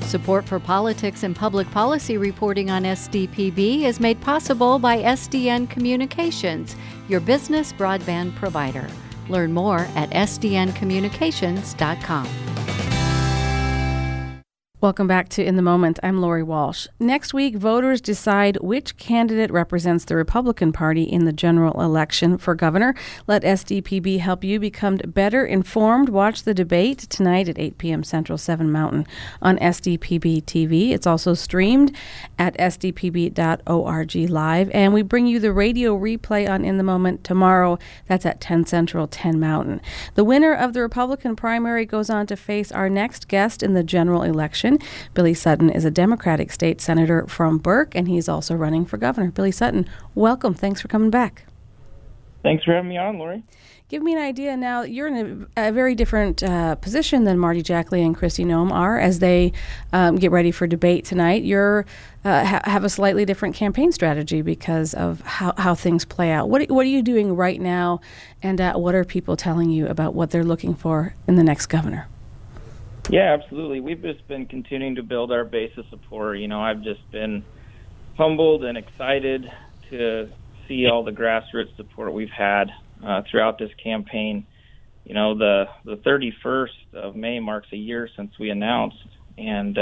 Support for politics and public policy reporting on SDPB is made possible by SDN Communications, your business broadband provider. Learn more at sdncommunications.com. Welcome back to In the Moment. I'm Lori Walsh. Next week, voters decide which candidate represents the Republican Party in the general election for governor. Let SDPB help you become better informed. Watch the debate tonight at 8 p.m. Central, 7 Mountain on SDPB TV. It's also streamed at sdpb.org live. And we bring you the radio replay on In the Moment tomorrow. That's at 10 Central, 10 Mountain. The winner of the Republican primary goes on to face our next guest in the general election. Billy Sutton is a Democratic state senator from Burke, and he's also running for governor. Billy Sutton, welcome. Thanks for coming back. Thanks for having me on, Lori. Give me an idea now. You're in a very different position than Marty Jackley and Kristi Noem are as they get ready for debate tonight. You have a slightly different campaign strategy because of how things play out. What are you doing right now, and what are people telling you about what they're looking for in the next governor? Yeah, absolutely. We've just been continuing to build our base of support. You know, I've just been humbled and excited to see all the grassroots support we've had throughout this campaign. You know, the 31st of May marks a year since we announced, and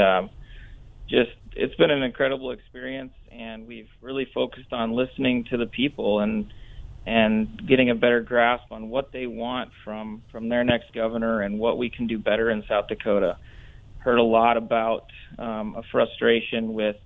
it's been an incredible experience, and we've really focused on listening to the people and getting a better grasp on what they want from their next governor and what we can do better in South Dakota. Heard a lot about a frustration with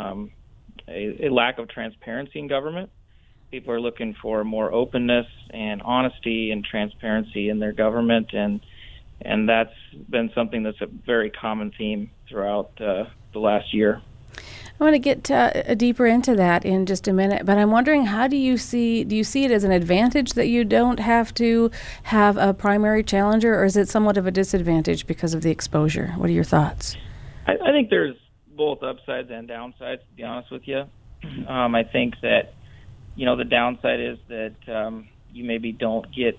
a lack of transparency in government. People are looking for more openness and honesty and transparency in their government, and that's been something that's a very common theme throughout the last year. I want to get deeper into that in just a minute, but I'm wondering, do you see it as an advantage that you don't have to have a primary challenger, or is it somewhat of a disadvantage because of the exposure? What are your thoughts? I think there's both upsides and downsides, to be honest with you. I think that, you know, the downside is that you maybe don't get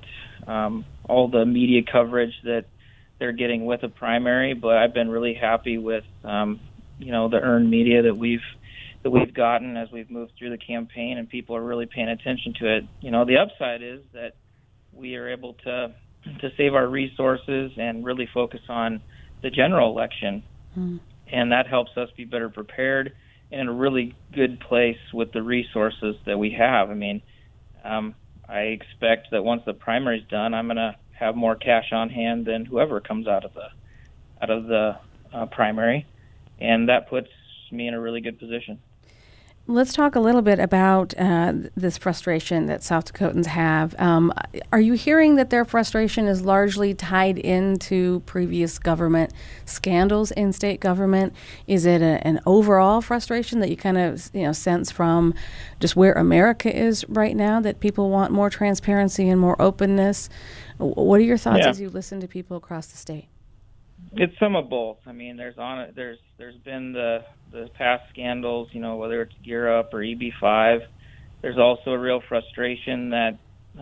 all the media coverage that they're getting with a primary, but I've been really happy with you know, the earned media that we've gotten as we've moved through the campaign, and people are really paying attention to it. You know, the upside is that we are able to save our resources and really focus on the general election, and that helps us be better prepared and in a really good place with the resources that we have. I mean, I expect that once the primary's done, I'm going to have more cash on hand than whoever comes out of the primary. And that puts me in a really good position. Let's talk a little bit about this frustration that South Dakotans have. Are you hearing that their frustration is largely tied into previous government scandals in state government? Is it an overall frustration that you kind of sense from just where America is right now, that people want more transparency and more openness? What are your thoughts as you listen to people across the state? It's some of both. I mean, there's been the past scandals, you know, whether it's Gear Up or EB5. There's also a real frustration that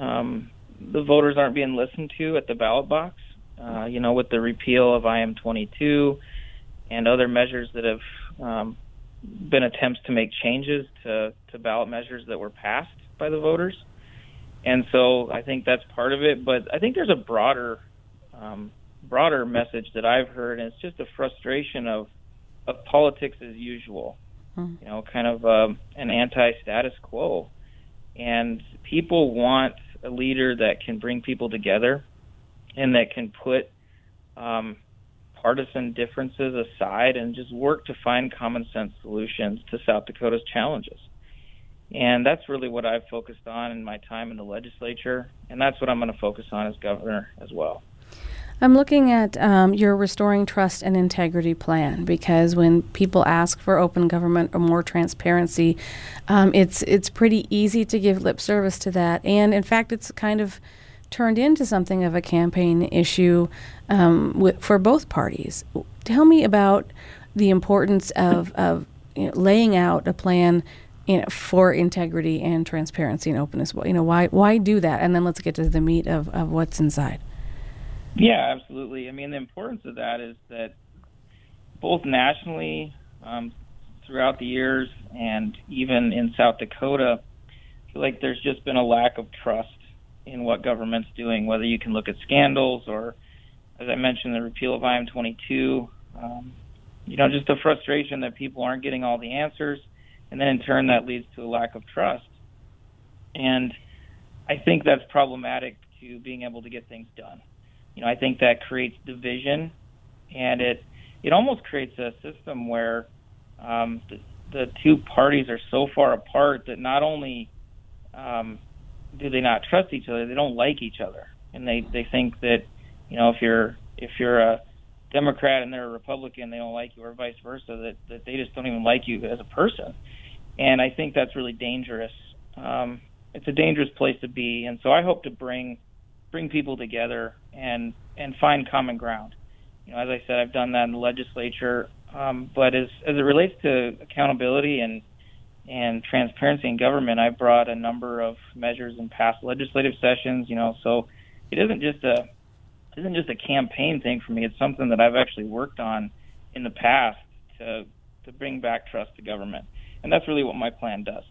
the voters aren't being listened to at the ballot box. You know, with the repeal of IM-22 and other measures that have been attempts to make changes to ballot measures that were passed by the voters. And so I think that's part of it. But I think there's a broader message that I've heard, and it's just a frustration of politics as usual, you know, kind of an anti-status quo. And people want a leader that can bring people together and that can put partisan differences aside and just work to find common sense solutions to South Dakota's challenges. And that's really what I've focused on in my time in the legislature, and that's what I'm going to focus on as governor as well. I'm looking at your Restoring Trust and Integrity plan, because when people ask for open government or more transparency, it's pretty easy to give lip service to that. And in fact, it's kind of turned into something of a campaign issue for both parties. Tell me about the importance of laying out a plan for integrity and transparency and openness. Why do that? And then let's get to the meat of what's inside. Yeah, absolutely. I mean, the importance of that is that both nationally throughout the years and even in South Dakota, I feel like there's just been a lack of trust in what government's doing, whether you can look at scandals or, as I mentioned, the repeal of IM-22, just the frustration that people aren't getting all the answers, and then in turn that leads to a lack of trust. And I think that's problematic to being able to get things done. I think that creates division, and it almost creates a system where the two parties are so far apart that not only do they not trust each other, they don't like each other, and they think that if you're a Democrat and they're a Republican, they don't like you, or vice versa, that they just don't even like you as a person. And I think that's really dangerous. It's a dangerous place to be, and so I hope to bring people together and find common ground. As I said, I've done that in the legislature, but as it relates to accountability and transparency in government, I brought a number of measures in past legislative sessions. So it isn't just a campaign thing for me. It's something that I've actually worked on in the past to bring back trust to government, and that's really what my plan does.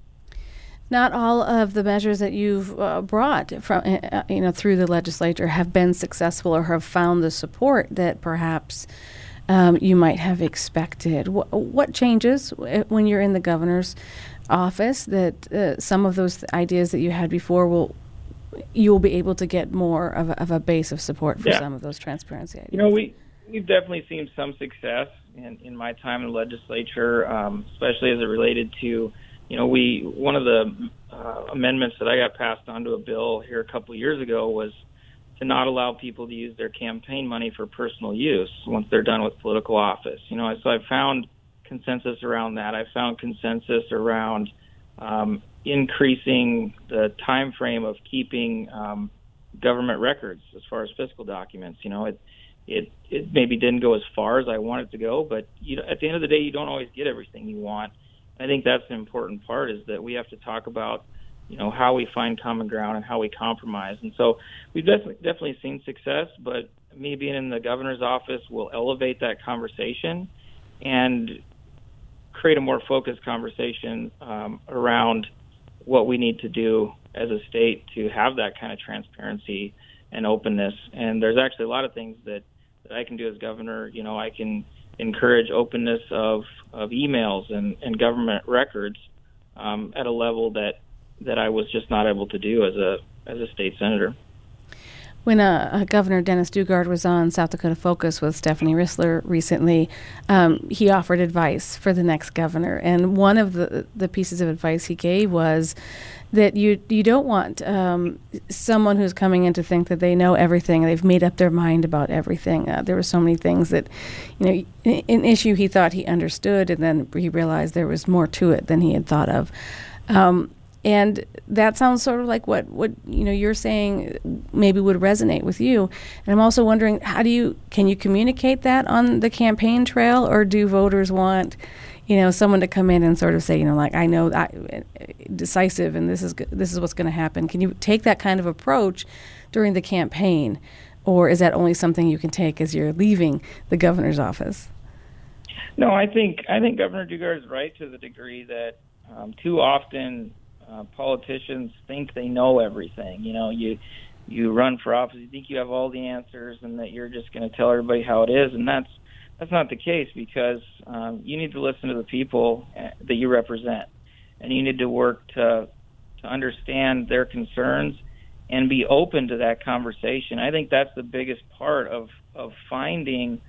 Not all of the measures that you've brought from, through the legislature have been successful or have found the support that perhaps you might have expected. What changes when you're in the governor's office that some of those ideas that you had before you will be able to get more of a base of support for some of those transparency ideas? We've definitely seen some success in my time in the legislature, especially as it related to. One of the amendments that I got passed onto a bill here a couple of years ago was to not allow people to use their campaign money for personal use once they're done with political office. So I found consensus around that. I found consensus around increasing the time frame of keeping government records as far as fiscal documents. It maybe didn't go as far as I wanted to go, but at the end of the day, you don't always get everything you want. I think that's an important part, is that we have to talk about, how we find common ground and how we compromise. And so we've definitely seen success, but me being in the governor's office will elevate that conversation and create a more focused conversation around what we need to do as a state to have that kind of transparency and openness. And there's actually a lot of things that I can do as governor. I can encourage openness of emails and government records at a level that I was just not able to do as a state senator. When Governor Dennis Daugaard was on South Dakota Focus with Stephanie Rissler recently, he offered advice for the next governor. And one of the pieces of advice he gave was that you don't want someone who's coming in to think that they know everything, they've made up their mind about everything. There were so many things that, an issue he thought he understood, and then he realized there was more to it than he had thought of. And that sounds sort of like what you're saying maybe would resonate with you. And I'm also wondering, can you communicate that on the campaign trail, or do voters want someone to come in and sort of say, I know decisive, and this is what's going to happen? Can you take that kind of approach during the campaign, or is that only something you can take as you're leaving the governor's office? No, I think Governor Daugaard is right to the degree that too often politicians think they know everything. You run for office, you think you have all the answers, and that you're just going to tell everybody how it is, and that's not the case, because you need to listen to the people that you represent, and you need to work to understand their concerns and be open to that conversation. I think that's the biggest part of finding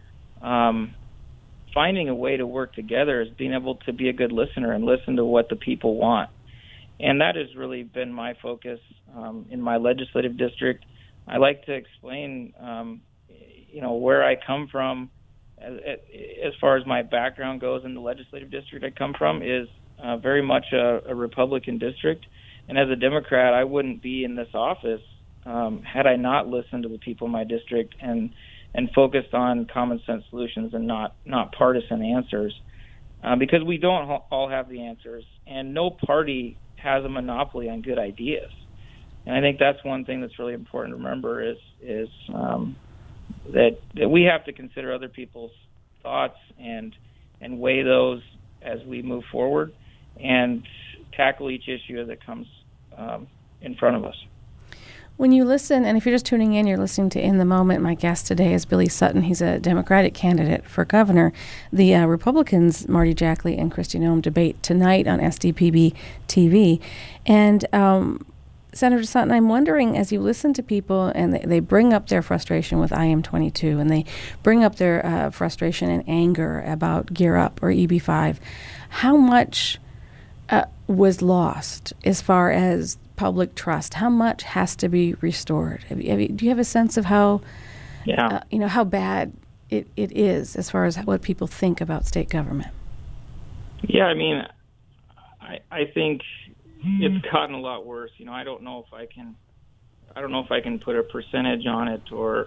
a way to work together, is being able to be a good listener and listen to what the people want. And that has really been my focus in my legislative district. I like to explain, where I come from. As far as my background goes in the legislative district I come from is very much a Republican district. And as a Democrat, I wouldn't be in this office had I not listened to the people in my district and focused on common sense solutions and not partisan answers. Because we don't all have the answers, and no party has a monopoly on good ideas. And I think that's one thing that's really important to remember is that we have to consider other people's thoughts and weigh those as we move forward and tackle each issue as it comes in front of us. When you listen, and if you're just tuning in, you're listening to In the Moment. My guest today is Billy Sutton. He's a Democratic candidate for governor. The Republicans, Marty Jackley and Kristi Noem, debate tonight on SDPB TV. And Senator Sutton, I'm wondering, as you listen to people and they bring up their frustration with IM-22 and they bring up their frustration and anger about Gear Up or EB-5, how much was lost as far as public trust? How much has to be restored? Do you have a sense of how, how bad it is as far as what people think about state government? Yeah, I mean, I think it's gotten a lot worse. I don't know if I can put a percentage on it or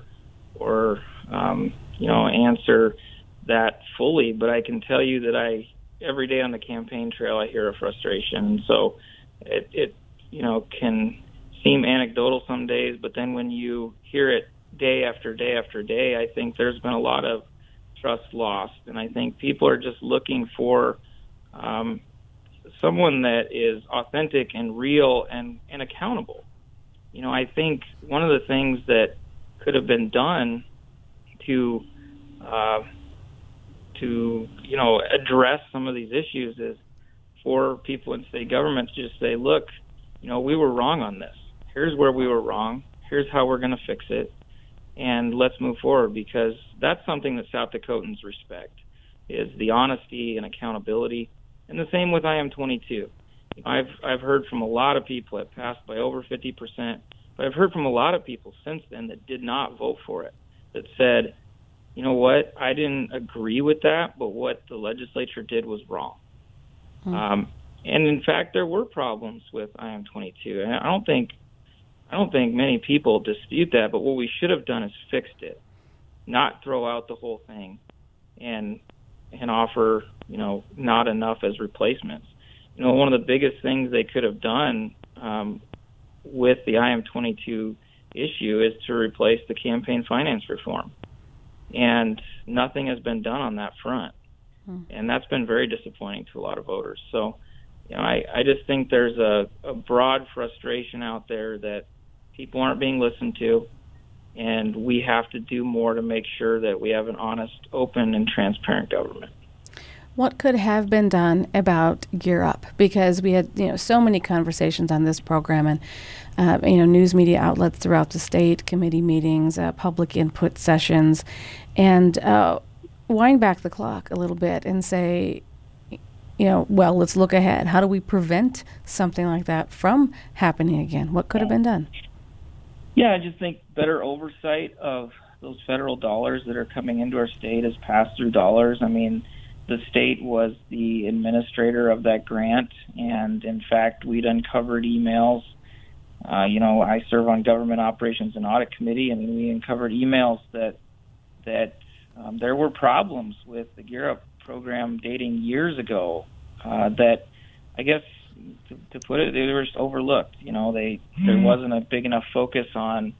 answer that fully, but I can tell you that every day on the campaign trail I hear a frustration. And so it can seem anecdotal some days, but then when you hear it day after day after day, I think there's been a lot of trust lost. And I think people are just looking for someone that is authentic and real and accountable. I think one of the things that could have been done to address some of these issues is for people in state government to just say, look, we were wrong on this. Here's where we were wrong. Here's how we're going to fix it. And let's move forward, because that's something that South Dakotans respect, is the honesty and accountability. And the same with IM-22. I've heard from a lot of people it passed by over 50%, but I've heard from a lot of people since then that did not vote for it, that said, you know what, I didn't agree with that, but what the legislature did was wrong. And in fact, there were problems with IM-22. And I don't think many people dispute that, but what we should have done is fixed it, not throw out the whole thing and offer, not enough as replacements. One of the biggest things they could have done with the IM-22 issue is to replace the campaign finance reform. And nothing has been done on that front. And that's been very disappointing to a lot of voters. So, I just think there's a broad frustration out there that people aren't being listened to, and we have to do more to make sure that we have an honest, open, and transparent government. What could have been done about Gear Up? Because we had, so many conversations on this program, and news media outlets throughout the state, committee meetings, public input sessions, and wind back the clock a little bit and say, let's look ahead. How do we prevent something like that from happening again? What could have been done? Yeah, I just think better oversight of those federal dollars that are coming into our state as pass-through dollars. I mean, the state was the administrator of that grant, and in fact, we'd uncovered emails. I serve on Government Operations and Audit Committee, and we uncovered emails that there were problems with the Gear Up program dating years ago that, I guess, to put it, they were just overlooked. There wasn't a big enough focus on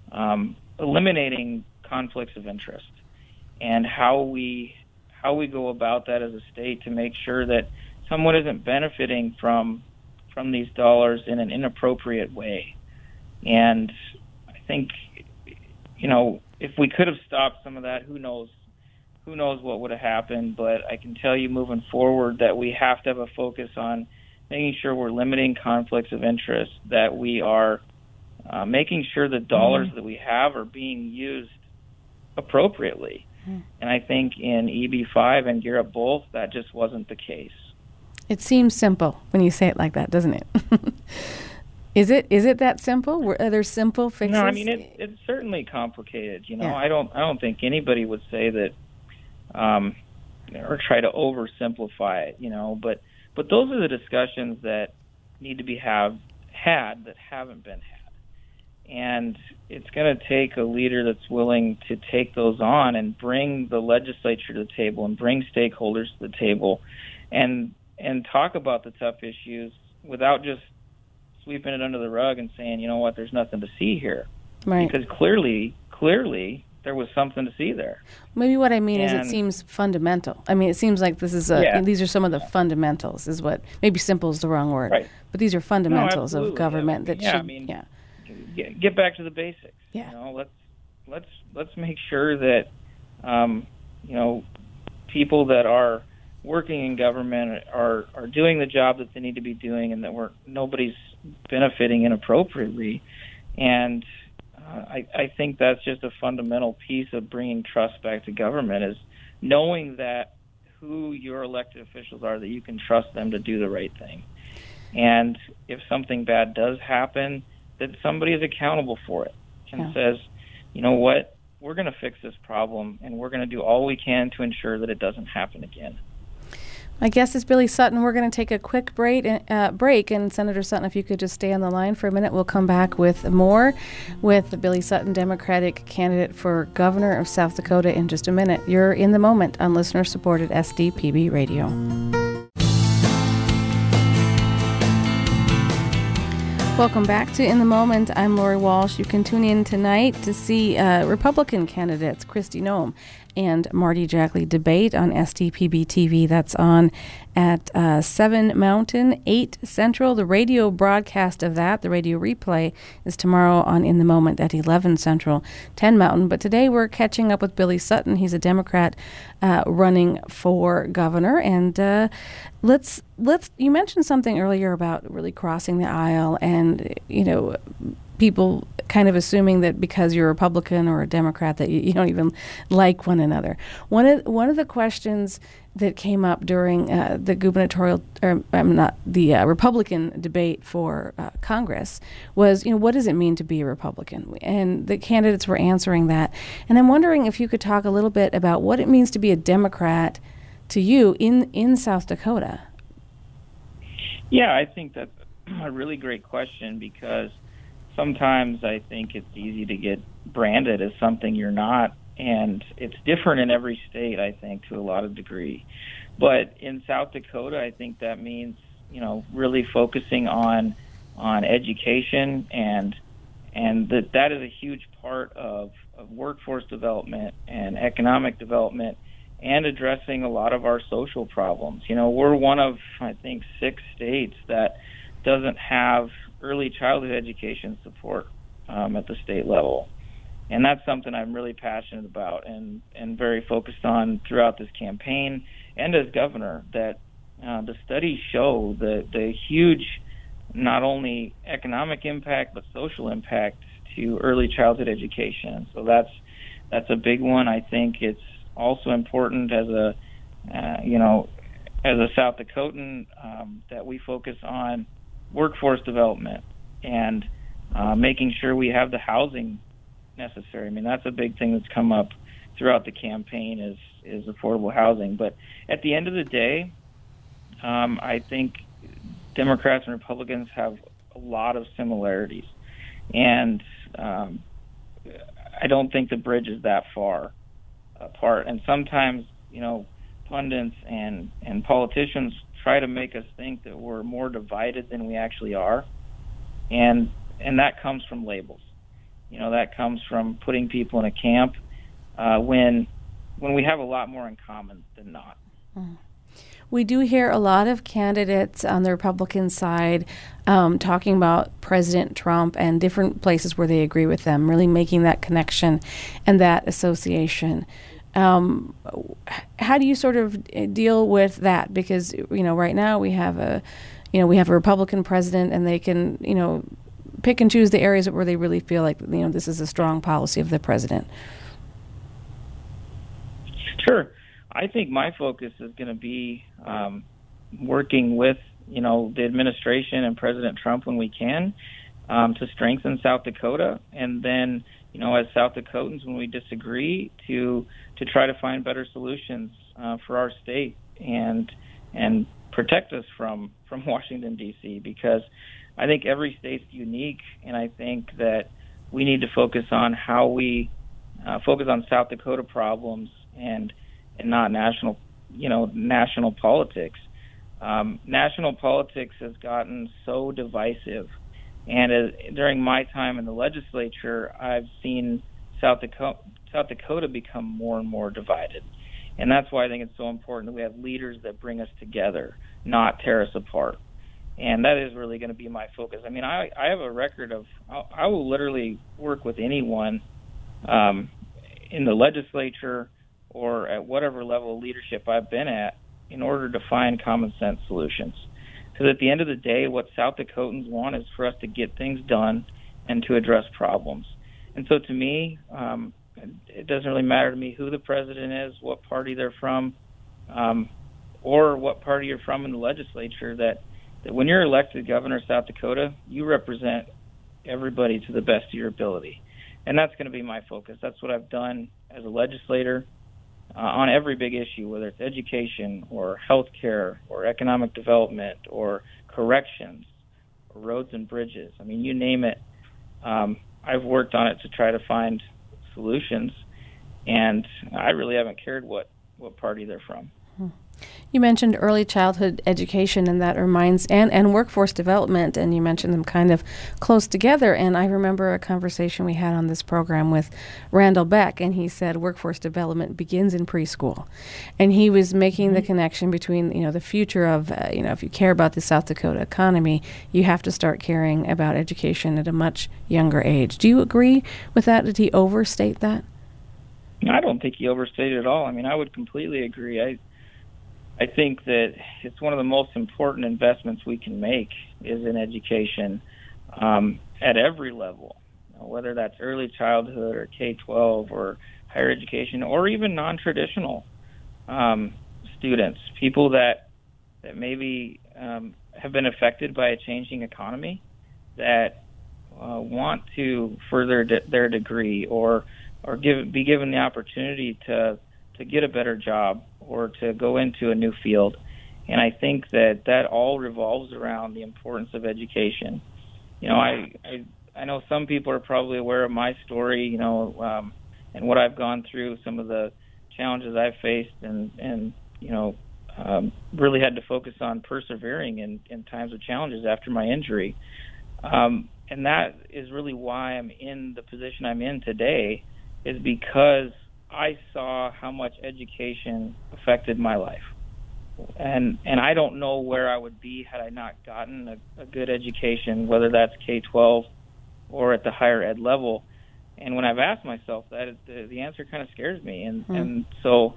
eliminating conflicts of interest and how we go about that as a state to make sure that someone isn't benefiting from these dollars in an inappropriate way. And I think, if we could have stopped some of that, who knows what would have happened. But I can tell you moving forward that we have to have a focus on making sure we're limiting conflicts of interest, that we are making sure the dollars that we have are being used appropriately. And I think in EB-5 and Gear Up both, that just wasn't the case. It seems simple when you say it like that, doesn't it? Is it that simple? Are there simple fixes? No, I mean it's certainly complicated. Yeah. I don't think anybody would say that or try to oversimplify it. But those are the discussions that need to be had that haven't been had. And it's going to take a leader that's willing to take those on and bring the legislature to the table and bring stakeholders to the table and talk about the tough issues without just sweeping it under the rug and saying, there's nothing to see here. Right. Because clearly there was something to see there. Maybe what I mean is it seems fundamental. I mean, it seems like this is these are some of the fundamentals. Is what maybe simple is the wrong word, right? But these are fundamentals of government that should. Get back to the basics. Yeah. You know, let's make sure that people that are working in government are doing the job that they need to be doing, and that nobody's benefiting inappropriately. And I think that's just a fundamental piece of bringing trust back to government, is knowing that who your elected officials are, that you can trust them to do the right thing. And if something bad does happen, that somebody is accountable for it and says, you know what, we're going to fix this problem, and we're going to do all we can to ensure that it doesn't happen again. My guest is Billy Sutton. We're going to take a quick break, and Senator Sutton, if you could just stay on the line for a minute, we'll come back with more with Billy Sutton, Democratic candidate for governor of South Dakota, in just a minute. You're in the moment on listener-supported SDPB Radio. Welcome back to In the Moment. I'm Lori Walsh. You can tune in tonight to see Republican candidates Kristi Noem and Marty Jackley debate on SDPB TV. That's on at 7 Mountain, 8 Central. The radio broadcast of that, the radio replay, is tomorrow on In the Moment at 11 Central, 10 Mountain. But today we're catching up with Billy Sutton. He's a Democrat running for governor. And let's you mentioned something earlier about really crossing the aisle and, people kind of assuming that because you're a Republican or a Democrat that you don't even like one another. One of the questions that came up during the Republican debate for Congress was, what does it mean to be a Republican? And the candidates were answering that. And I'm wondering if you could talk a little bit about what it means to be a Democrat to you in South Dakota. Yeah, I think that's a really great question, because sometimes I think it's easy to get branded as something you're not, and it's different in every state, I think, to a lot of degree. But in South Dakota, I think that means, really focusing on education, and that is a huge part of workforce development and economic development, and addressing a lot of our social problems. We're one of, I think, 6 states that doesn't have early childhood education support at the state level. And that's something I'm really passionate about and very focused on throughout this campaign and as governor, that the studies show the huge, not only economic impact, but social impact to early childhood education. So that's a big one. I think it's also important as a South Dakotan that we focus on workforce development and making sure we have the housing necessary. I mean, that's a big thing that's come up throughout the campaign is affordable housing. But at the end of the day, I think Democrats and Republicans have a lot of similarities, and I don't think the bridge is that far apart. And sometimes, pundits and politicians try to make us think that we're more divided than we actually are, and that comes from labels. That comes from putting people in a camp when we have a lot more in common than not. We do hear a lot of candidates on the Republican side talking about President Trump and different places where they agree with them, really making that connection and that association. How do you sort of deal with that? Because, right now we have a Republican president, and they can, pick and choose the areas where they really feel like, this is a strong policy of the president. Sure. I think my focus is going to be working with, the administration and President Trump when we can to strengthen South Dakota, and then, as South Dakotans, when we disagree, to try to find better solutions for our state and protect us from Washington, D.C., because I think every state's unique, and I think that we need to focus on how we focus on South Dakota problems and not national politics. National politics has gotten so divisive, and during my time in the legislature, I've seen South South Dakota become more and more divided. And that's why I think it's so important that we have leaders that bring us together, not tear us apart. And that is really going to be my focus. I mean, I have a record of, I will literally work with anyone in the legislature or at whatever level of leadership I've been at in order to find common sense solutions. Because at the end of the day, what South Dakotans want is for us to get things done and to address problems. And so to me, it doesn't really matter to me who the president is, what party they're from, or what party you're from in the legislature, that when you're elected governor of South Dakota, you represent everybody to the best of your ability. And that's going to be my focus. That's what I've done as a legislator on every big issue, whether it's education or health care or economic development or corrections or roads and bridges. I mean, you name it. I've worked on it to try to find solutions, and I really haven't cared what party they're from. You mentioned early childhood education, and that reminds, and workforce development, and you mentioned them kind of close together. And I remember a conversation we had on this program with Randall Beck, and he said workforce development begins in preschool. And he was making the connection between, the future of, if you care about the South Dakota economy, you have to start caring about education at a much younger age. Do you agree with that? Did he overstate that? I don't think he overstated it at all. I mean, I would completely agree. I think that it's one of the most important investments we can make is in education at every level, whether that's early childhood or K-12 or higher education or even non-traditional students, people that maybe have been affected by a changing economy that want to further their degree or be given the opportunity to get a better job or to go into a new field. And I think that all revolves around the importance of education. I know some people are probably aware of my story, and what I've gone through, some of the challenges I've faced, and really had to focus on persevering in times of challenges after my injury. And that is really why I'm in the position I'm in today, is because I saw how much education affected my life. And I don't know where I would be had I not gotten a good education, whether that's K-12 or at the higher ed level. And when I've asked myself that, the answer kind of scares me. And so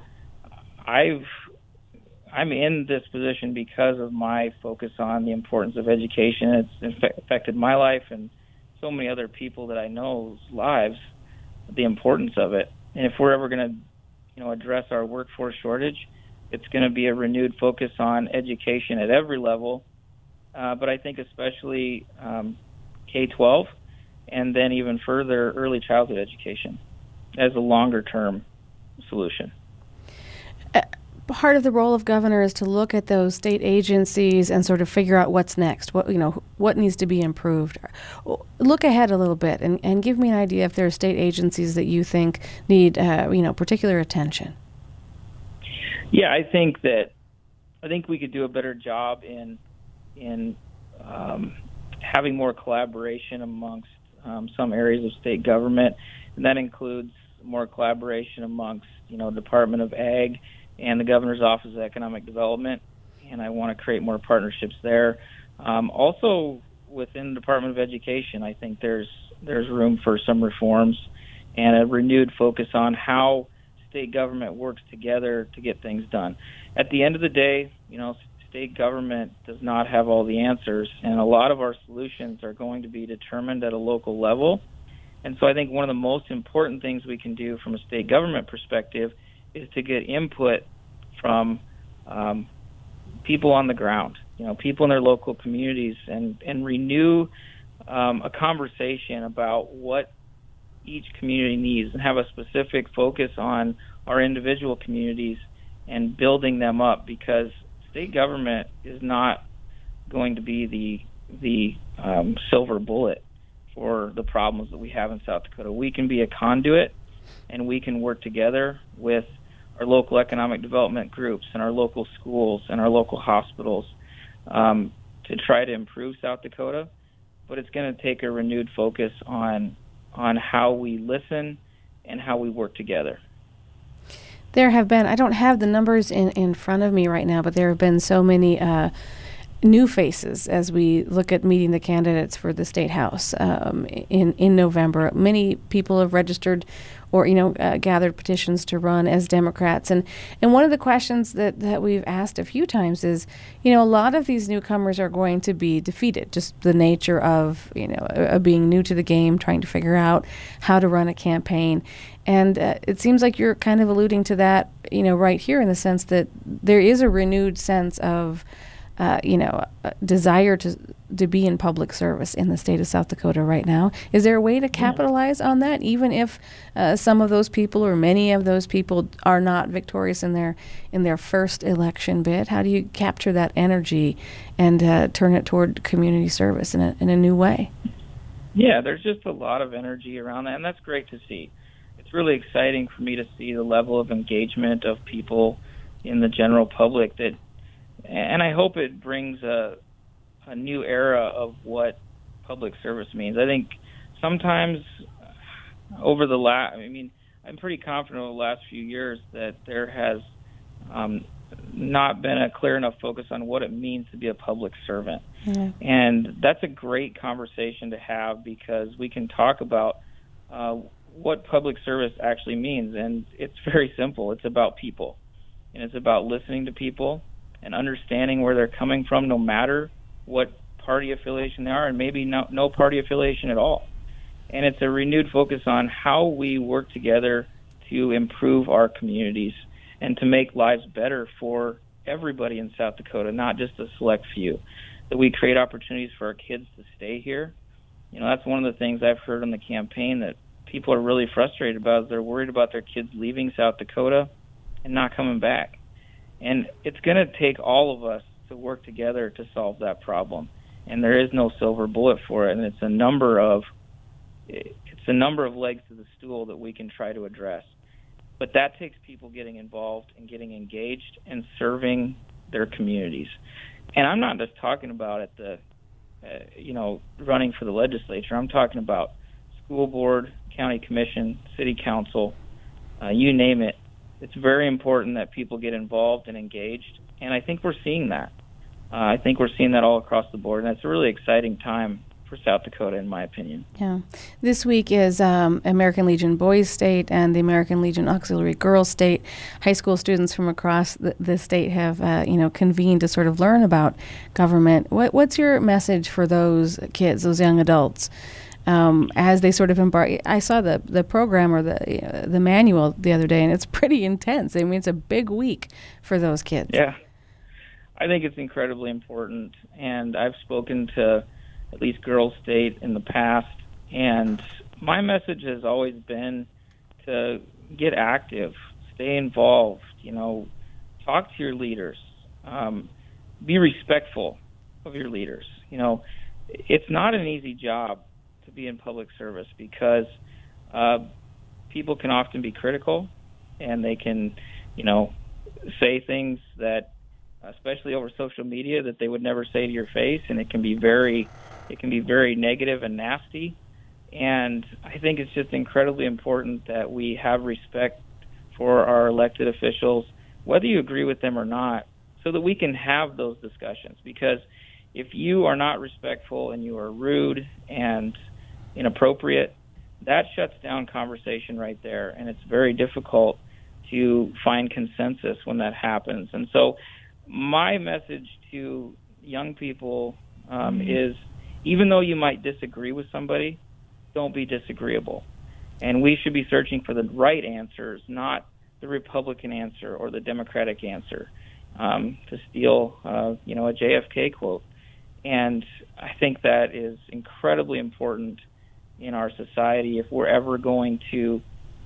I'm in this position because of my focus on the importance of education. It's affected my life and so many other people that I know's lives, the importance of it. And if we're ever going to, address our workforce shortage, it's going to be a renewed focus on education at every level, but I think especially K-12 and then even further early childhood education as a longer-term solution. Part of the role of governor is to look at those state agencies and sort of figure out what's next, what needs to be improved. Look ahead a little bit and give me an idea if there are state agencies that you think need, particular attention. Yeah, I think we could do a better job in having more collaboration amongst some areas of state government, and that includes more collaboration amongst, Department of Ag and the Governor's Office of Economic Development, and I want to create more partnerships there. Also, within the Department of Education, I think there's room for some reforms and a renewed focus on how state government works together to get things done. At the end of the day, state government does not have all the answers, and a lot of our solutions are going to be determined at a local level. And so I think one of the most important things we can do from a state government perspective is to get input from people on the ground, people in their local communities, and renew a conversation about what each community needs and have a specific focus on our individual communities and building them up, because state government is not going to be the silver bullet for the problems that we have in South Dakota. We can be a conduit, and we can work together with our local economic development groups and our local schools and our local hospitals to try to improve South Dakota. But it's going to take a renewed focus on how we listen and how we work together. There have been, I don't have the numbers in front of me right now, but there have been so many new faces as we look at meeting the candidates for the State House in November. Many people have registered or, gathered petitions to run as Democrats. And one of the questions that we've asked a few times is, a lot of these newcomers are going to be defeated, just the nature of, being new to the game, trying to figure out how to run a campaign. And it seems like you're kind of alluding to that, right here in the sense that there is a renewed sense of, desire to be in public service in the state of South Dakota right now. Is there a way to capitalize on that, even if some of those people or many of those people are not victorious in their first election bid? How do you capture that energy and turn it toward community service in a new way? Yeah, there's just a lot of energy around that, and that's great to see. It's really exciting for me to see the level of engagement of people in the general public and I hope it brings a new era of what public service means. I think sometimes over I'm pretty confident over the last few years that there has not been a clear enough focus on what it means to be a public servant. Mm-hmm. And that's a great conversation to have, because we can talk about what public service actually means. And it's very simple. It's about people. And it's about listening to people and understanding where they're coming from, no matter what party affiliation they are, and maybe no party affiliation at all. And it's a renewed focus on how we work together to improve our communities and to make lives better for everybody in South Dakota, not just a select few. That we create opportunities for our kids to stay here. That's one of the things I've heard on the campaign that people are really frustrated about, is they're worried about their kids leaving South Dakota and not coming back. And it's going to take all of us to work together to solve that problem. And there is no silver bullet for it. And it's a number of legs to the stool that we can try to address. But that takes people getting involved and getting engaged and serving their communities. And I'm not just talking about at the, running for the legislature. I'm talking about school board, county commission, city council, you name it. It's very important that people get involved and engaged, and I think we're seeing that. I think we're seeing that all across the board, and it's a really exciting time for South Dakota, in my opinion. Yeah. This week is American Legion Boys State and the American Legion Auxiliary Girls State. High school students from across the state have, convened to sort of learn about government. What's your message for those kids, those young adults, as they sort of embark? I saw the program or the manual the other day, and it's pretty intense. I mean, it's a big week for those kids. Yeah, I think it's incredibly important, and I've spoken to at least Girls State in the past, and my message has always been to get active, stay involved, talk to your leaders, be respectful of your leaders. It's not an easy job to be in public service, because people can often be critical, and they can, say things that, especially over social media, that they would never say to your face, and it can be very negative and nasty. And I think it's just incredibly important that we have respect for our elected officials, whether you agree with them or not, so that we can have those discussions. Because if you are not respectful and you are rude and inappropriate, that shuts down conversation right there, and it's very difficult to find consensus when that happens. And so my message to young people is, even though you might disagree with somebody, don't be disagreeable. And we should be searching for the right answers, not the Republican answer or the Democratic answer, to steal, a JFK quote. And I think that is incredibly important in our society if we're ever going to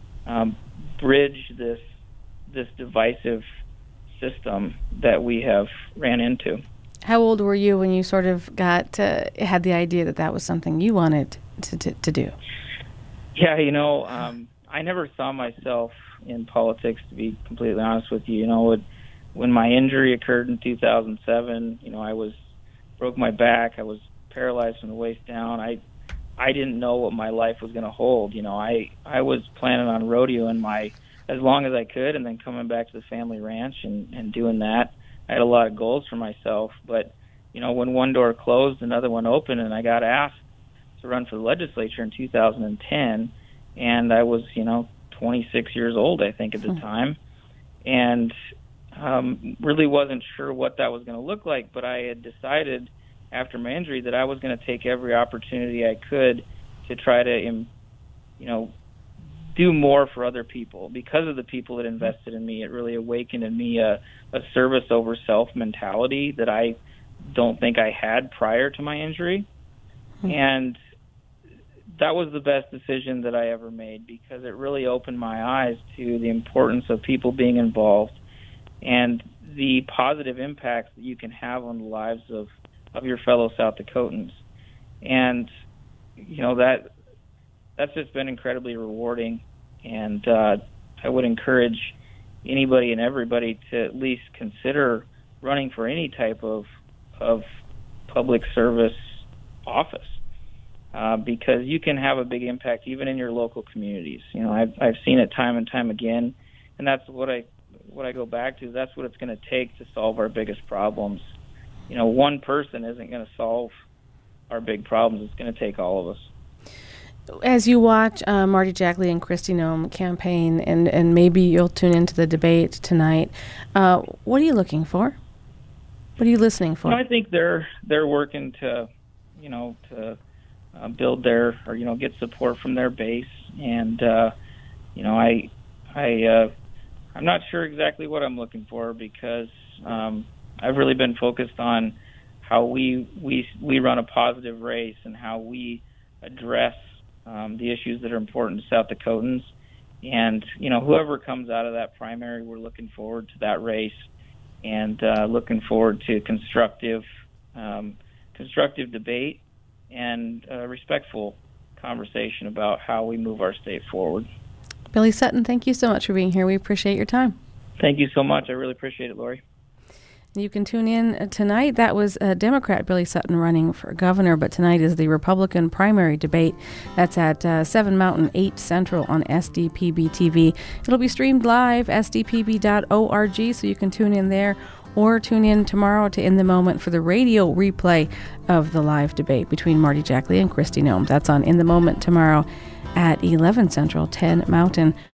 bridge this divisive system that we have ran into. How old were you when you sort of had the idea that was something you wanted to do? Yeah, I never saw myself in politics, to be completely honest with you. When my injury occurred in 2007, I broke my back. I was paralyzed from the waist down. I I didn't know what my life was going to hold. You know, I was planning on rodeoing as long as I could, and then coming back to the family ranch and doing that. I had a lot of goals for myself, but, you know, when one door closed, another one opened, and I got asked to run for the legislature in 2010, and I was, 26 years old, I think, at the time, and really wasn't sure what that was going to look like, but I had decided after my injury that I was going to take every opportunity I could to try to, do more for other people. Because of the people that invested in me, it really awakened in me a service over self mentality that I don't think I had prior to my injury. And that was the best decision that I ever made, because it really opened my eyes to the importance of people being involved and the positive impacts that you can have on the lives of your fellow South Dakotans. And, that's just been incredibly rewarding. And I would encourage anybody and everybody to at least consider running for any type of public service office, because you can have a big impact even in your local communities. I've seen it time and time again, and that's what I go back to. That's what it's going to take to solve our biggest problems. One person isn't going to solve our big problems. It's going to take all of us. As you watch Marty Jackley and Kristi Noem campaign, and maybe you'll tune into the debate tonight, what are you looking for? What are you listening for? I think they're working to, build their, or get support from their base, and I'm not sure exactly what I'm looking for, because I've really been focused on how we run a positive race and how we address the issues that are important to South Dakotans. And, whoever comes out of that primary, we're looking forward to that race, and looking forward to constructive debate and respectful conversation about how we move our state forward. Billy Sutton, thank you so much for being here. We appreciate your time. Thank you so much. I really appreciate it, Lori. You can tune in tonight. That was Democrat Billy Sutton running for governor, but tonight is the Republican primary debate. That's at 7 Mountain, 8 Central on SDPB TV. It'll be streamed live, sdpb.org, so you can tune in there, or tune in tomorrow to In the Moment for the radio replay of the live debate between Marty Jackley and Kristi Noem. That's on In the Moment tomorrow at 11 Central, 10 Mountain.